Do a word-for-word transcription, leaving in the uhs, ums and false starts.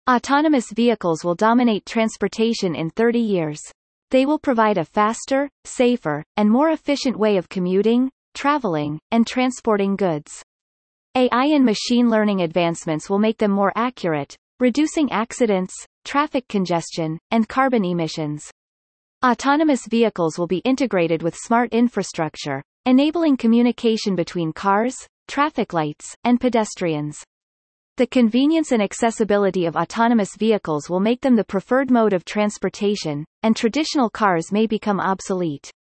Autonomous vehicles will dominate transportation in thirty years. They will provide a faster, safer, and more efficient way of commuting, traveling, and transporting goods. A I and machine learning advancements will make them more accurate, reducing accidents, traffic congestion, and carbon emissions. Autonomous vehicles will be integrated with smart infrastructure, enabling communication between cars, traffic lights, and pedestrians. The convenience and accessibility of autonomous vehicles will make them the preferred mode of transportation, and traditional cars may become obsolete.